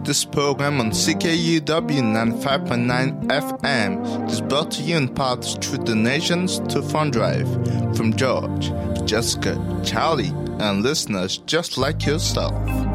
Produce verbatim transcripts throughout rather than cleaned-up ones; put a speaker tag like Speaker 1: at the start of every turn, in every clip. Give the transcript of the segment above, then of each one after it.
Speaker 1: This program on C K U W ninety-five point nine F M is brought to you in part through donations to Fund Drive from George, Jessica, Charlie, and listeners just like yourself.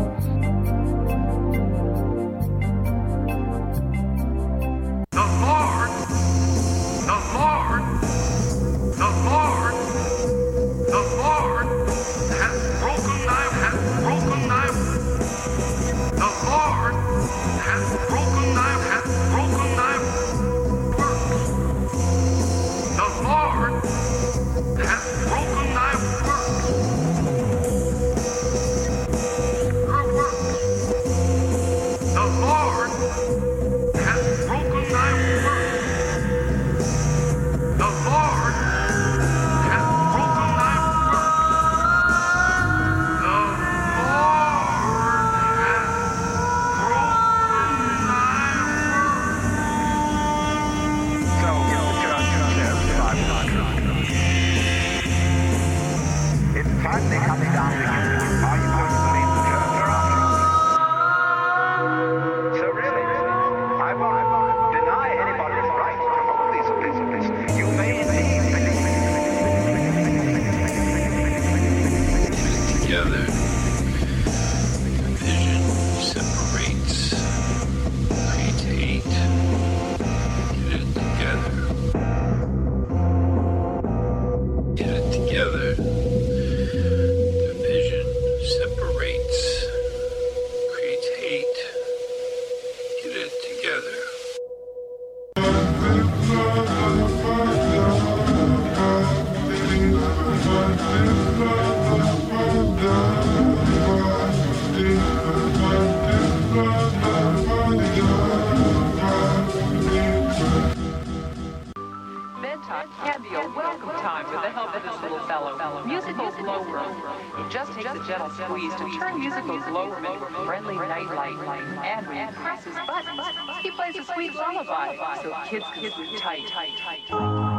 Speaker 2: Kids can sleep tight, tight, tight, tight.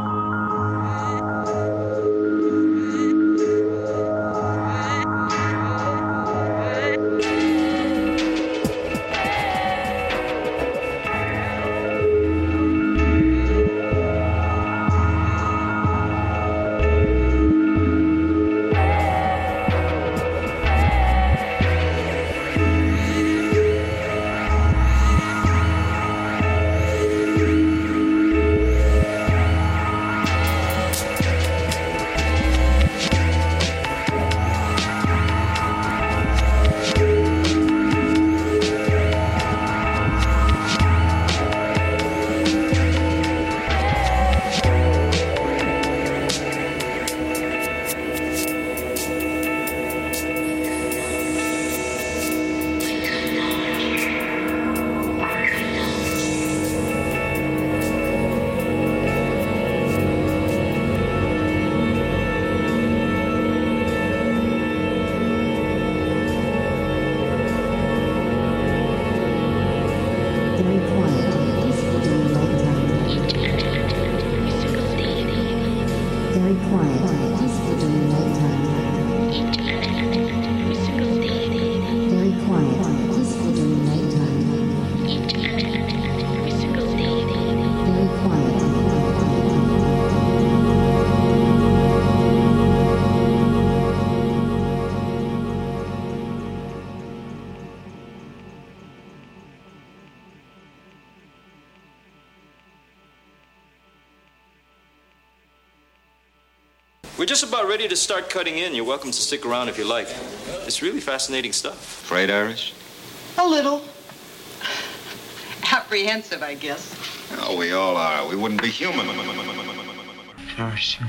Speaker 3: We're just about ready to start cutting in. You're welcome to stick around if you like. It's really fascinating stuff.
Speaker 4: Afraid, Irish?
Speaker 5: A little. Apprehensive, I guess.
Speaker 4: Oh, we all are. We wouldn't be human.
Speaker 6: There are some,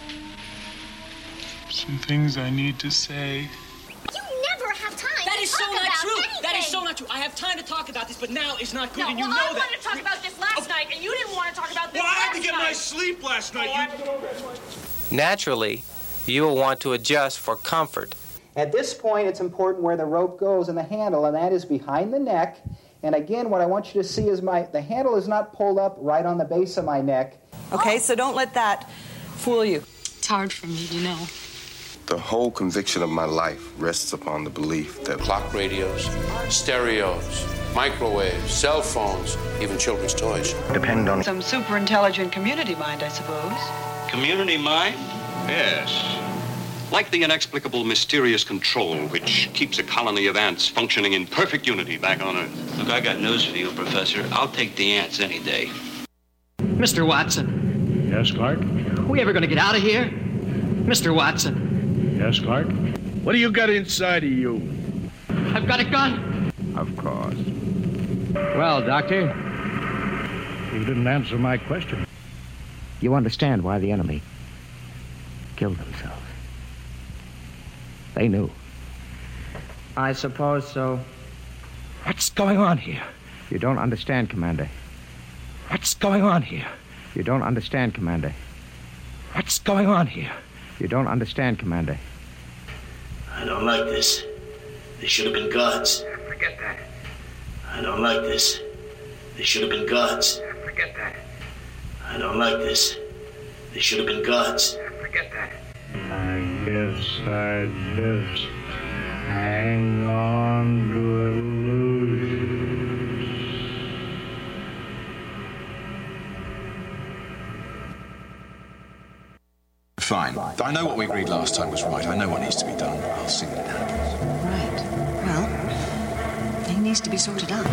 Speaker 6: some things I need to say.
Speaker 7: You never have time
Speaker 8: That
Speaker 7: to
Speaker 8: is
Speaker 7: talk
Speaker 8: so not
Speaker 7: about
Speaker 8: true.
Speaker 7: anything.
Speaker 8: That is so not true. I have time to talk about this, but now is not good,
Speaker 7: No,
Speaker 8: and you
Speaker 7: well,
Speaker 8: know
Speaker 7: I
Speaker 8: that.
Speaker 7: wanted to talk about this last night, and you didn't want to talk about this
Speaker 6: Well, I
Speaker 7: last
Speaker 6: had to get
Speaker 7: night.
Speaker 6: my sleep last night. You...
Speaker 9: Naturally, you will want to adjust for comfort.
Speaker 10: At this point, it's important where the rope goes and the handle, and that is behind the neck. And again, what I want you to see is my the handle is not pulled up right on the base of my neck.
Speaker 5: Okay, so don't let that fool you.
Speaker 11: It's hard for me, you know. The whole conviction of my life rests upon the belief that
Speaker 12: clock radios, stereos, microwaves, cell phones, even children's toys
Speaker 5: depend on some super intelligent community mind, I suppose.
Speaker 13: Community mind? Yes. Like the inexplicable, mysterious control which keeps a colony of ants functioning in perfect unity back on Earth.
Speaker 14: Look, I got news for you, Professor. I'll take the ants any day.
Speaker 15: Mister Watson.
Speaker 16: Yes, Clark?
Speaker 15: Are we ever going to get out of here? Mister Watson.
Speaker 16: Yes, Clark? What do you got inside of you?
Speaker 15: I've got a gun.
Speaker 16: Of course. Well, Doctor, you didn't answer my question.
Speaker 17: You understand why the enemy killed themselves. They knew.
Speaker 15: I suppose so.
Speaker 17: What's going on here? You don't understand, Commander. What's going on here? You don't understand, Commander. What's going on here? You don't understand, Commander.
Speaker 14: I don't like this. They should have been gods.
Speaker 15: Forget that.
Speaker 14: I don't like this. They should have been gods.
Speaker 15: Forget that.
Speaker 14: I don't like this. They should have been gods.
Speaker 15: Forget that.
Speaker 16: I guess I just hang on to illusions.
Speaker 18: Fine. I know what we agreed last time was right. I know what needs to be done. I'll see that it happens.
Speaker 19: Right. Well, it needs to be sorted out.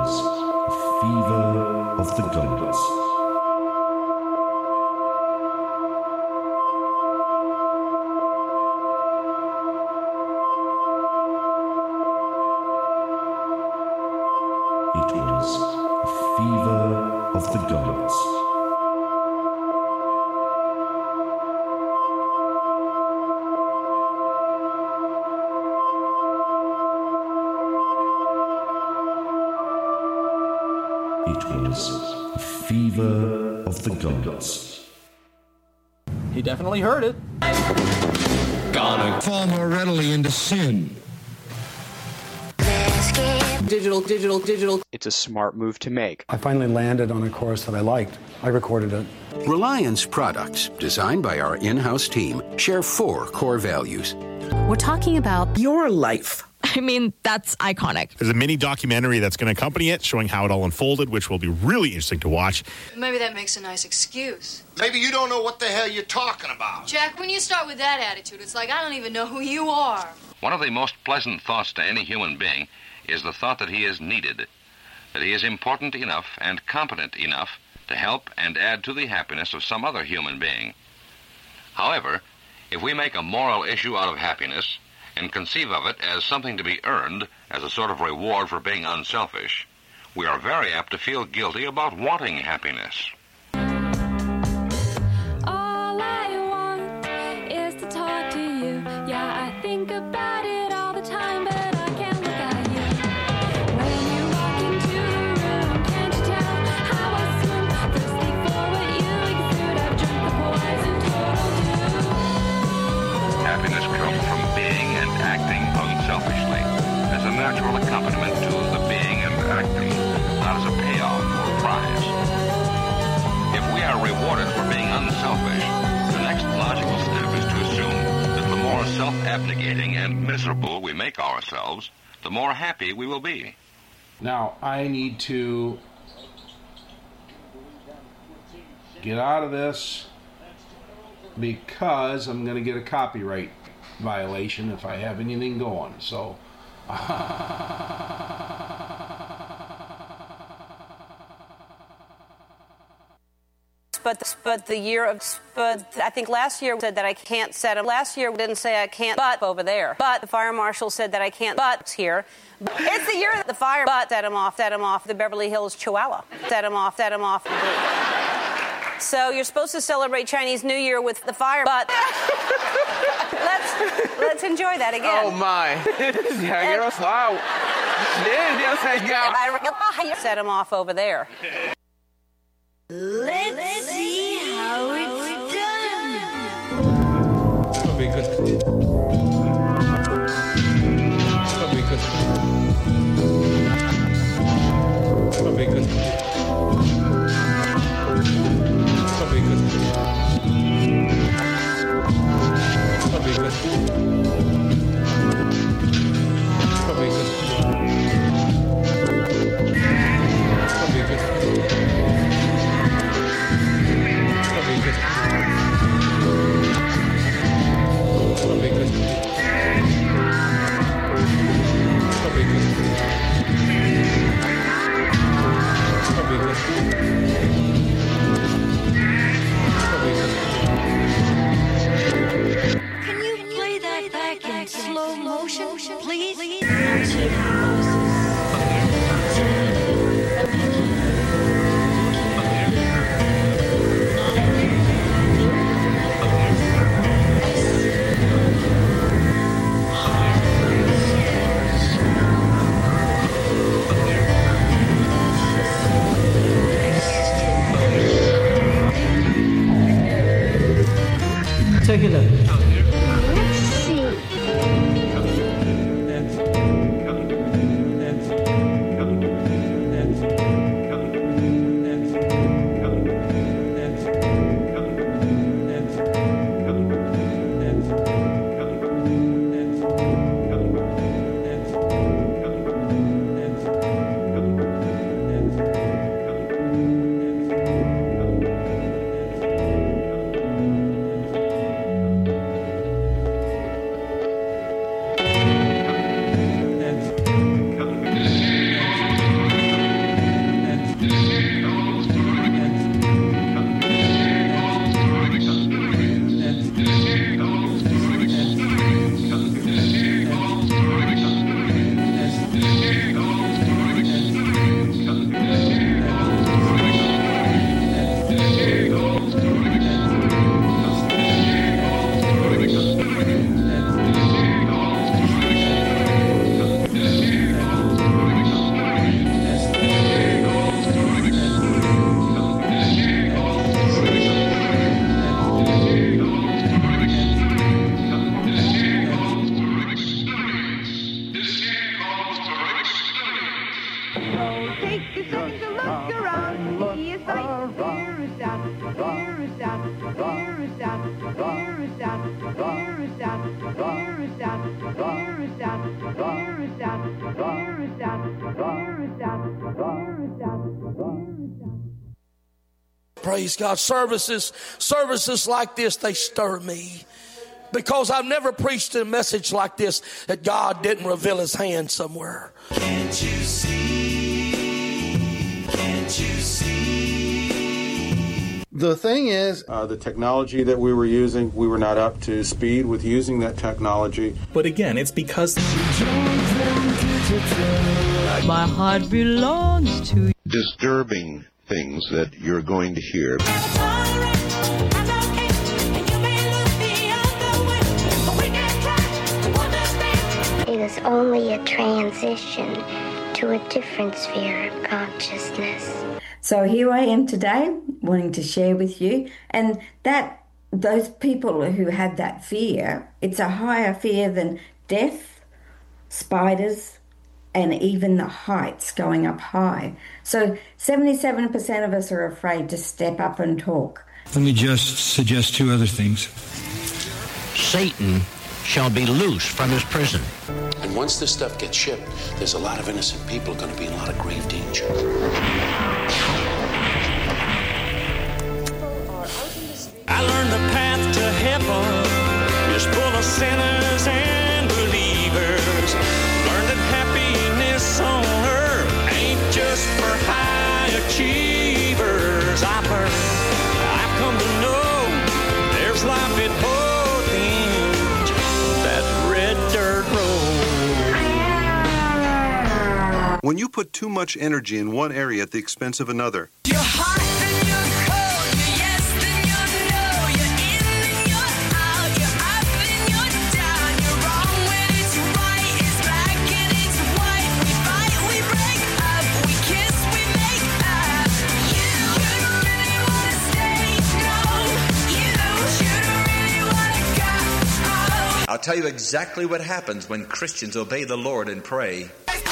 Speaker 20: Fever of the Gods. It was Fever of the Gods. It was Fever of the Gods.
Speaker 21: He definitely heard it.
Speaker 22: Gonna fall more readily into sin.
Speaker 23: Digital, digital, digital.
Speaker 24: It's a smart move to make.
Speaker 25: I finally landed on a chorus that I liked. I recorded it.
Speaker 26: Reliance products, designed by our in-house team, share four core values.
Speaker 27: We're talking about
Speaker 28: your life.
Speaker 27: I mean, that's iconic.
Speaker 29: There's a mini documentary that's going to accompany it, showing how it all unfolded, which will be really interesting to watch.
Speaker 30: Maybe that makes a nice excuse.
Speaker 31: Maybe you don't know what the hell you're talking about.
Speaker 30: Jack, when you start with that attitude, it's like I don't even know who you are.
Speaker 32: One of the most pleasant thoughts to any human being is the thought that he is needed, that he is important enough and competent enough to help and add to the happiness of some other human being. However, if we make a moral issue out of happiness and conceive of it as something to be earned as a sort of reward for being unselfish, we are very apt to feel guilty about wanting happiness.
Speaker 33: All I want is to talk to you. Yeah, I think about it all the time, but I can't look at you. When you walk into the room, can't you tell how I swim? Thirsty for what you exude. I've drunk the poison total do.
Speaker 32: Happiness comes from being and acting unselfishly as a natural accompaniment to the being and acting, not as a payoff or prize. If we are rewarded for being unselfish, the next logical step is to assume that the more self-abnegating and miserable we make ourselves, the more happy we will be.
Speaker 34: Now, I need to get out of this because I'm going to get a copyright violation if I have anything going. So,
Speaker 35: But but the year of but I think last year said that I can't set him. Last year didn't say I can't but over there. But the fire marshal said that I can't but here. It's the year that the fire but set him off, set him off the Beverly Hills Chihuahua. Set him off, set him off. So you're supposed to celebrate Chinese New Year with the fire but let's let's enjoy that again.
Speaker 9: Oh my.
Speaker 35: Set him off over there.
Speaker 33: Let's see how it's done.
Speaker 16: That'll be good. That'll be good. That'll be good. That'll be good. That'll be good. That'll be good. That'll be good.
Speaker 33: Can you play that back in slow motion, please?
Speaker 15: Take it up.
Speaker 33: Let's see.
Speaker 1: Take a second to look around. See a sight. Fear is out. Fear is out. Fear is out. Fear is out. Fear is out. Fear is out. Fear is out. Fear is out. Fear is out. Fear is out. Fear is out.
Speaker 2: Praise God. Services, services like this, they stir me. Because I've never preached a message like this that God didn't reveal his hand somewhere.
Speaker 3: Can't you see? Can't you see?
Speaker 4: The thing is, uh, the technology that we were using, we were not up to speed with using that technology.
Speaker 5: But again, it's because
Speaker 6: my heart belongs to you.
Speaker 7: Disturbing things that you're going to hear.
Speaker 8: It is only a transition to a different sphere of consciousness.
Speaker 10: So here I am today, wanting to share with you, and that those people who have that fear, it's a higher fear than death, spiders, and even the heights, going up high. So seventy-seven percent of us are afraid to step up and talk.
Speaker 22: Let me just suggest two other things.
Speaker 11: Satan shall be loose from his prison.
Speaker 14: And once this stuff gets shipped, there's a lot of innocent people going to be in a lot of grave danger.
Speaker 3: I learned the path to heaven is full of sinners and believers. Learned that happiness on earth ain't just for high achievers. I've learned, I've come to know there's life at both ends of that red dirt road.
Speaker 12: When you put too much energy in one area at the expense of another,
Speaker 3: You're hot and you're cold, you're yes and you're no, you're in and you're out, you're up and you're down, you're wrong when it's right, it's black and it's white, we fight, we break up, we kiss, we make up. You, you don't really want to stay, no, you, you don't really want to go.
Speaker 13: I'll tell you exactly what happens when Christians obey the Lord and pray.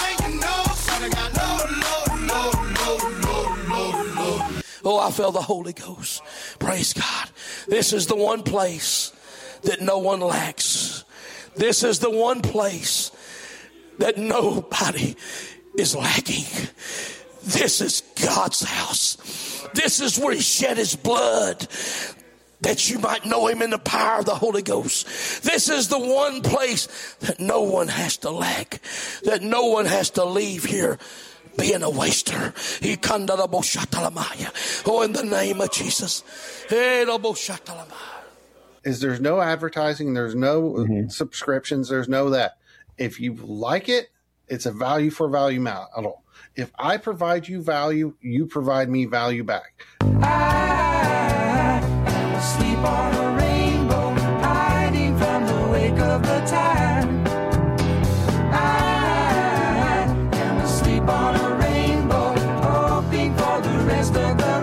Speaker 2: Oh, I feel the Holy Ghost. Praise God. This is the one place that no one lacks. This is the one place that nobody is lacking. This is God's house. This is where he shed his blood, that you might know him in the power of the Holy Ghost. This is the one place that no one has to lack, that no one has to leave here being a waster. Oh, in the name of Jesus.
Speaker 4: Is there's no advertising, there's no mm-hmm. subscriptions, there's no that. If you like it, it's a value for value model. If I provide you value, you provide me value back.
Speaker 3: I sleep on a rainbow, hiding from the wake of the tide. I am asleep on a rainbow, hoping for the rest of the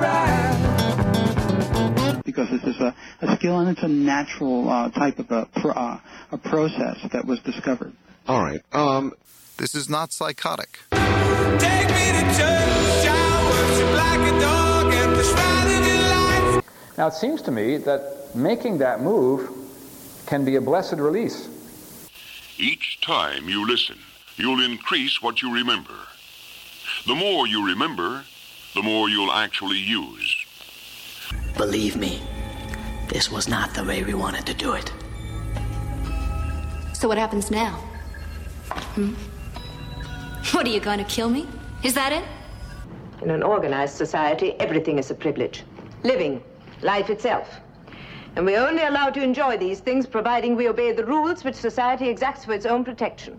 Speaker 3: ride.
Speaker 17: Because this is a, a skill and it's a natural uh, type of a, pro, uh, a process that was discovered.
Speaker 12: all right, um,
Speaker 24: this is not psychotic.
Speaker 3: Take me to church, I worship like a dog at the shrine in lights.
Speaker 21: Now, it seems to me that making that move can be a blessed release.
Speaker 28: Each time you listen, you'll increase what you remember. The more you remember, the more you'll actually use.
Speaker 36: Believe me, this was not the way we wanted to do it.
Speaker 30: So what happens now? Hmm? What, are you going to kill me? Is that it?
Speaker 37: In an organized society, everything is a privilege. Living, life itself. And we're only allowed to enjoy these things providing we obey the rules which society exacts for its own protection.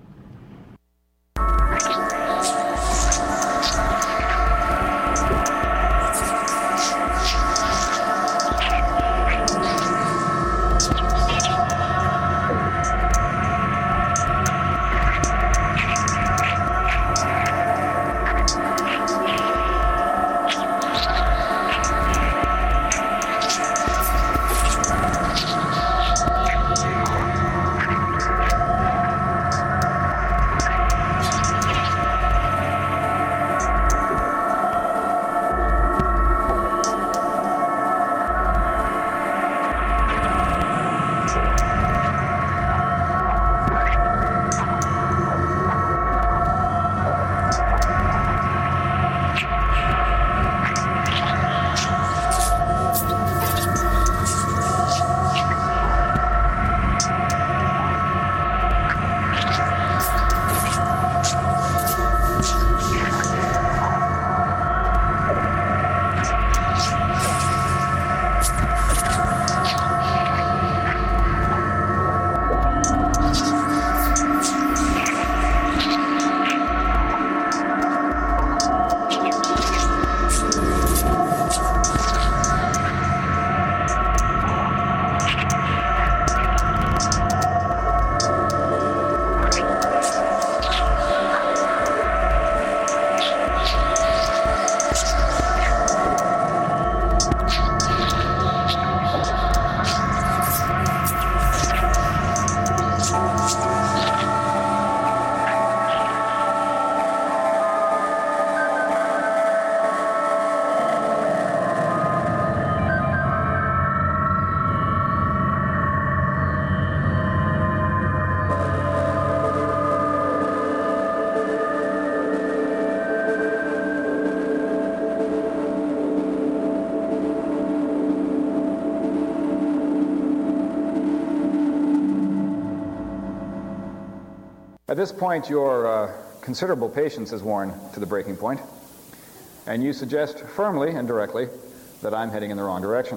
Speaker 21: At this point, your uh, considerable patience is worn to the breaking point, and you suggest firmly and directly that I'm heading in the wrong direction.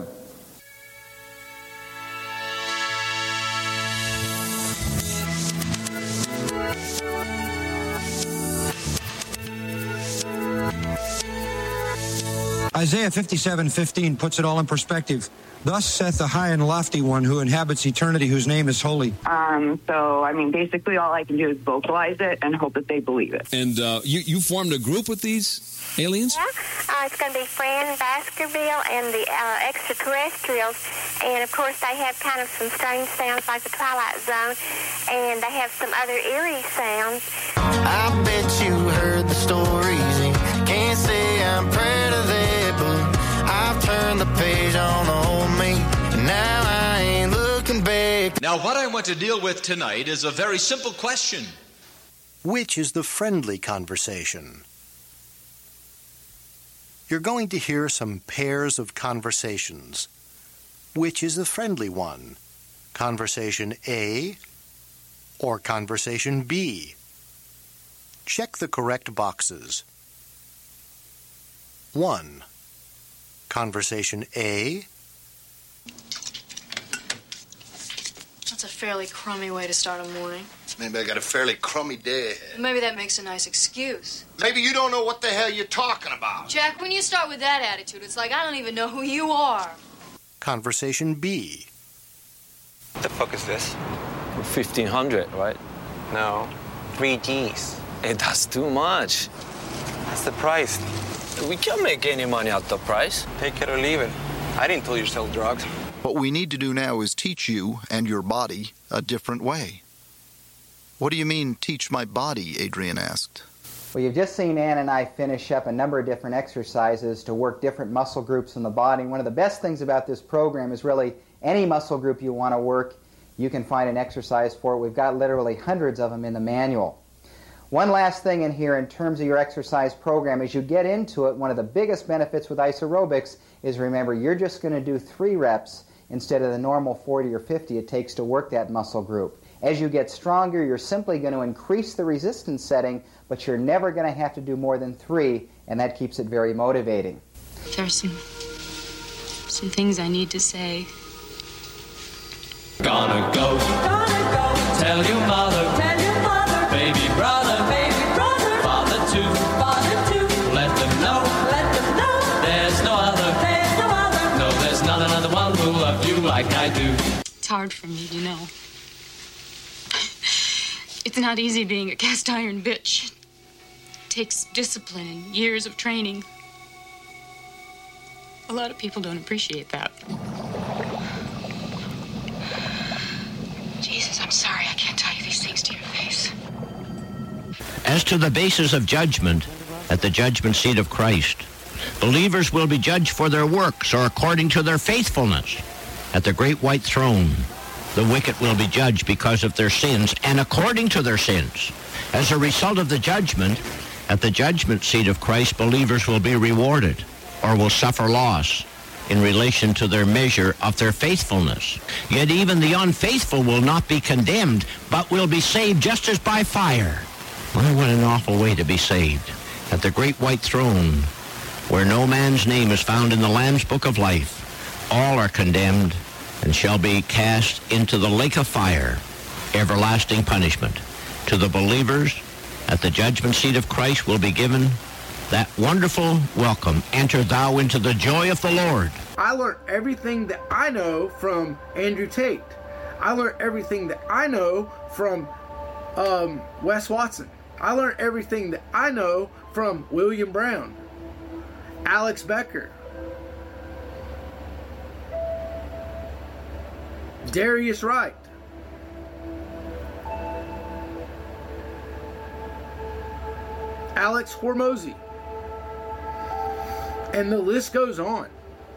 Speaker 22: Isaiah fifty-seven fifteen puts it all in perspective. Thus saith the high and lofty one who inhabits eternity, whose name is holy.
Speaker 5: Um, so, I mean, basically all I can do is vocalize it and hope that they believe it.
Speaker 9: And uh, you, you formed a group with these aliens?
Speaker 8: Yeah, uh, it's going to be Fran Baskerville and the uh, extraterrestrials. And, of course, they have kind of some strange sounds like the Twilight Zone. And they have some other eerie sounds.
Speaker 15: I bet you heard the stories and can't say I'm proud of that, but I've turned the page on the old me, and now I ain't looking back.
Speaker 13: Now, what I want to deal with tonight is a very simple question.
Speaker 16: Which is the friendly conversation? You're going to hear some pairs of conversations. Which is the friendly one? Conversation A or conversation B? Check the correct boxes. one. Conversation A.
Speaker 18: That's a fairly crummy way to start a morning.
Speaker 19: Maybe I got a fairly crummy day ahead.
Speaker 18: Maybe that makes a nice excuse.
Speaker 19: Maybe you don't know what the hell you're talking about.
Speaker 18: Jack, when you start with that attitude, it's like I don't even know who you are.
Speaker 16: Conversation B.
Speaker 20: What the fuck is this? fifteen hundred, right? No. Three G's. Hey, that's too much. That's the price. We can't make any money out the price. Take it or leave it. I didn't tell you to sell drugs.
Speaker 24: What we need to do now is teach you and your body a different way. What do you mean, teach my body? Adrian asked.
Speaker 23: Well, you've just seen Ann and I finish up a number of different exercises to work different muscle groups in the body. One of the best things about this program is really any muscle group you want to work, you can find an exercise for it. We've got literally hundreds of them in the manual. One last thing in here in terms of your exercise program, as you get into it, one of the biggest benefits with isoaerobics is, remember, you're just going to do three reps instead of the normal forty or fifty it takes to work that muscle group. As you get stronger, you're simply going to increase the resistance setting, but you're never going to have to do more than three, and that keeps it very motivating.
Speaker 30: There's some, some things I need to say.
Speaker 3: Gonna go, gonna go, tell your mother, tell your mother, baby brother, baby brother, father too, father too, let them know, let them know, there's no other, there's no other, no, there's not another one who loves you like I do.
Speaker 30: It's hard for me, you know. It's not easy being a cast iron bitch. It takes discipline and years of training. A lot of people don't appreciate that. Jesus, I'm sorry I can't tell you these things to your face.
Speaker 11: As to the basis of judgment at the judgment seat of Christ, believers will be judged for their works or according to their faithfulness. At the great white throne, the wicked will be judged because of their sins and according to their sins. As a result of the judgment, at the judgment seat of Christ, believers will be rewarded or will suffer loss in relation to their measure of their faithfulness. Yet even the unfaithful will not be condemned, but will be saved just as by fire. Well, what an awful way to be saved. At the great white throne, where no man's name is found in the Lamb's book of life, all are condemned and shall be cast into the lake of fire, everlasting punishment. To the believers at the judgment seat of Christ will be given that wonderful welcome, enter thou into the joy of the Lord.
Speaker 25: I learned everything that I know from Andrew Tate. I learned everything that I know from um, Wes Watson. I learned everything that I know from William Brown, Alex Becker, Darius Wright, Alex Hormozy, and the list goes on.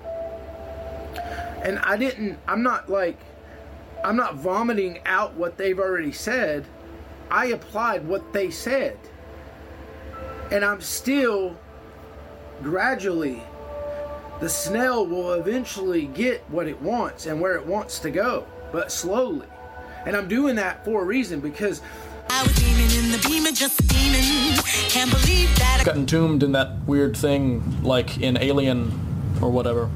Speaker 25: And I didn't, I'm not like, I'm not vomiting out what they've already said. I applied what they said. And I'm still, gradually, the snail will eventually get what it wants and where it wants to go, but slowly. And I'm doing that for a reason, because
Speaker 1: I was beaming in the beamer, just beaming. Can't believe that.
Speaker 2: Got entombed in that weird thing, like in Alien or whatever.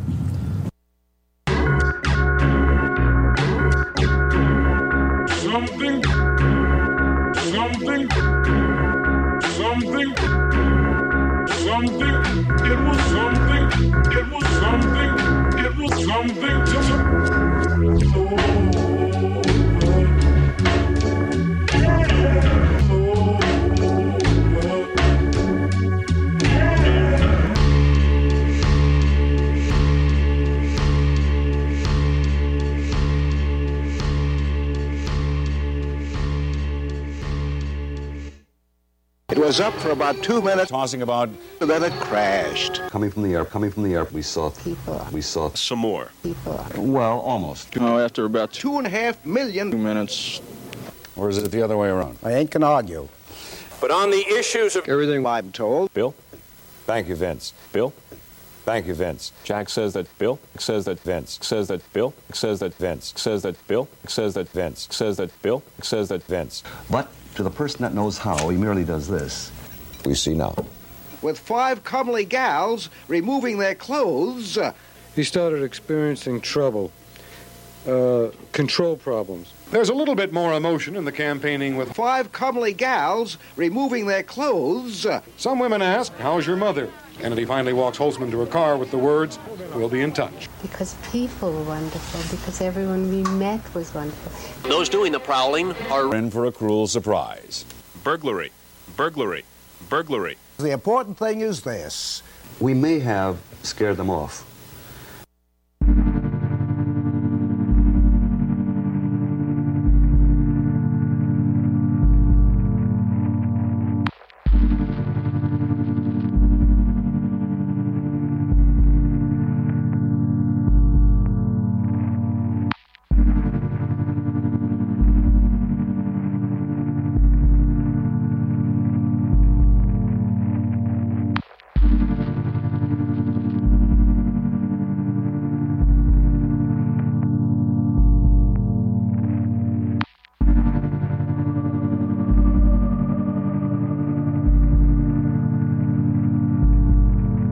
Speaker 3: Something, something, something, something. It was something. It was something. It was something.
Speaker 4: It was up for about two minutes, tossing about, and then it crashed.
Speaker 6: Coming from the air, coming from the air, we saw
Speaker 4: people.
Speaker 6: We saw
Speaker 4: Some more.
Speaker 6: people. Well, almost.
Speaker 4: Oh, after about two and a half million two minutes.
Speaker 6: Or is it the other way around?
Speaker 4: I ain't gonna argue.
Speaker 6: But on the issues of
Speaker 4: Everything I'm told.
Speaker 6: Bill? Thank you, Vince. Bill? Thank you, Vince. Jack says that Bill says that Vince says that Bill says that Vince says that Bill says that Vince says that Bill says that Vince. But to the person that knows how, he merely does this. We see now.
Speaker 4: With five comely gals removing their clothes. Uh,
Speaker 7: he started experiencing trouble, uh, control problems.
Speaker 4: There's a little bit more emotion in the campaigning with five comely gals removing their clothes. Uh,
Speaker 7: Some women ask, how's your mother? Kennedy finally walks Holtzman to a car with the words, we'll be in touch.
Speaker 10: Because people were wonderful, because everyone we met was wonderful.
Speaker 12: Those doing the prowling are
Speaker 6: in for a cruel surprise.
Speaker 28: Burglary, burglary, burglary.
Speaker 4: The important thing is this.
Speaker 6: We may have scared them off.